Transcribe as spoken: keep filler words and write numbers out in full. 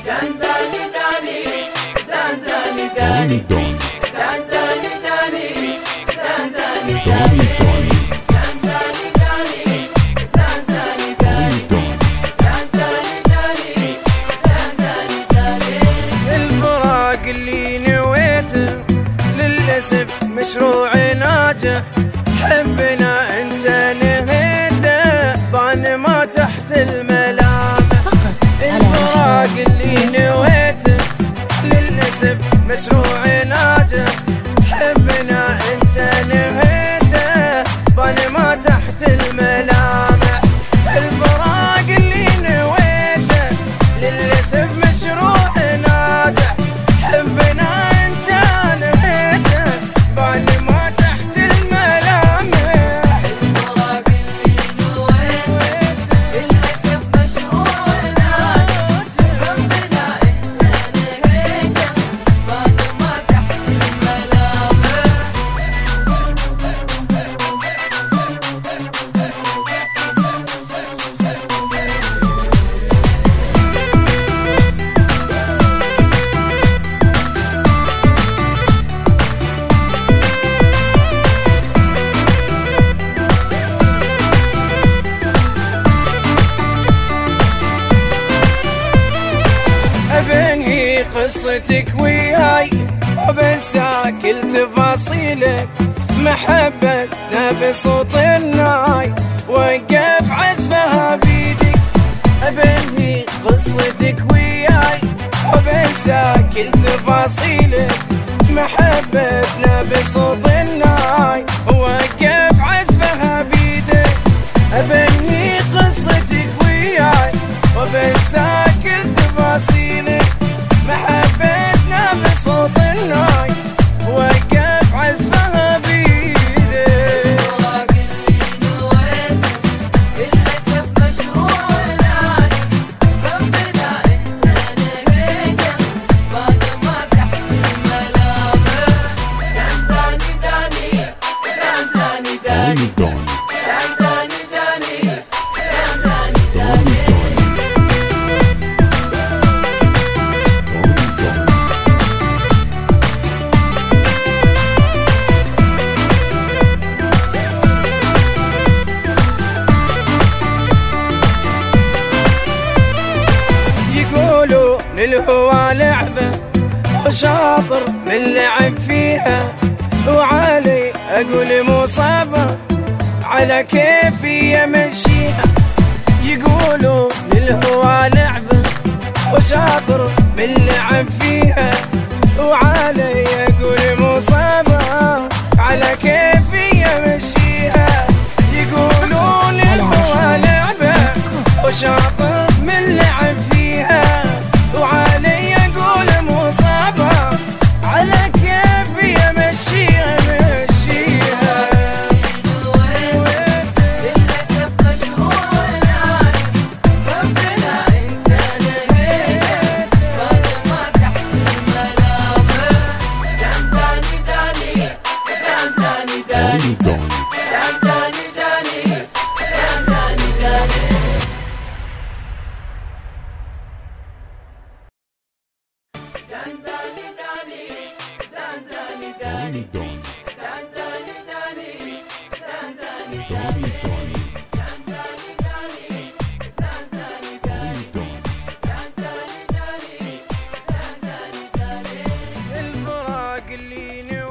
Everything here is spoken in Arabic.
دنداني داني دنداني داني دنداني داني دنداني داني دنداني داني دنداني داني دنداني داني دنداني داني. الفراق اللي نويته للأسف مشروع ناجح، حبنا انت نهيته بان ما تحت الملامح. الفراق اللي نويته للأسف مشروع ناجح، حبنا انت نهيته بان ما تحت الملامح. الفراق اللي نويته للأسف مشروع ناجح، حبنا انت نهيته بان ما تحت الملامح. الفراق اللي نويته للأسف مشروع ناجح، حبنا انت نهيته بان ما تحت الملامح. أبني قصتك وياي وبنسى كل تفاصيلك، محبتنا بصوت الناي وقف عزفها بيدك. أبني قصتك وياي وبنسى كل تفاصيلك، محبتنا بصوت الناي وقف عزفها بيدك. أبني قصتك وياي وبنسى كل تفاصيلك، محبتنا بصوت الناي وقف عزفها بيدك. الفراق اللي نويته للأسف مشروع ناجح، حبنا انت نهيته بان ما تحت الملامح. دنداني داني دنداني داني دنداني داني دنداني داني. يقولوا للهوى لعبة وشاطر من لعب فيها، وعلي أقول مصابة على كيفي يمشيها. يقولوا للهوى لعبة وشاطر من لعب فيها، وعلي أقول مصابة على كيفي يمشيها. يقولوا للهوى لعبة وشاطر من لعب فيها، وعلي يقول مصابة على كيفي يمشيها مشيها. للأسف مشروع ناجح، حبنا انت نهيته بان ما تحت الملامح. دنداني داني دنداني داني دنداني داني دنداني داني. دنداني داني دنداني داني دنداني داني دنداني داني دنداني داني دنداني داني دنداني داني دنداني داني. الفراق اللي